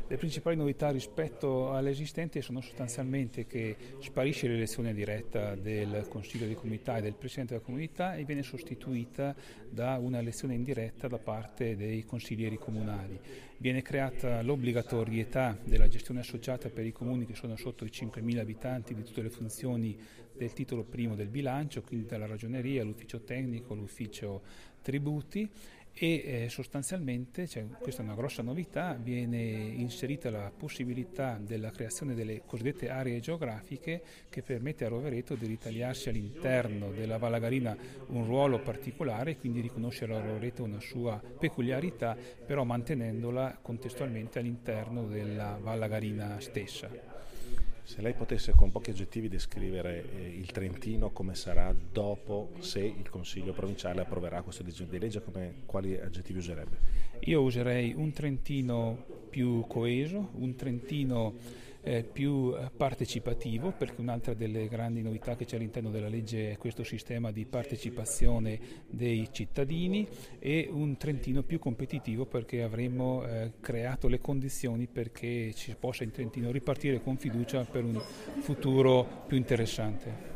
Le principali novità rispetto alle esistenti sono sostanzialmente che sparisce l'elezione diretta del Consiglio di Comunità e del Presidente della Comunità e viene sostituita da una elezione indiretta da parte dei consiglieri comunali. Viene creata l'obbligatorietà della gestione associata per i comuni che sono sotto i 5.000 abitanti di tutte le funzioni del titolo primo del bilancio, quindi dalla ragioneria, l'ufficio tecnico, l'ufficio tributi e sostanzialmente, questa è una grossa novità, viene inserita la possibilità della creazione delle cosiddette aree geografiche che permette a Rovereto di ritagliarsi all'interno della Vallagarina un ruolo particolare e quindi riconoscere a Rovereto una sua peculiarità, però mantenendola contestualmente all'interno della Vallagarina stessa. Se lei potesse con pochi aggettivi descrivere il Trentino come sarà dopo, se il Consiglio provinciale approverà questo disegno di legge, quali aggettivi userebbe? Io userei un Trentino più coeso, un Trentino più partecipativo, perché un'altra delle grandi novità che c'è all'interno della legge è questo sistema di partecipazione dei cittadini, e un Trentino più competitivo, perché avremo creato le condizioni perché ci possa in Trentino ripartire con fiducia per un futuro più interessante.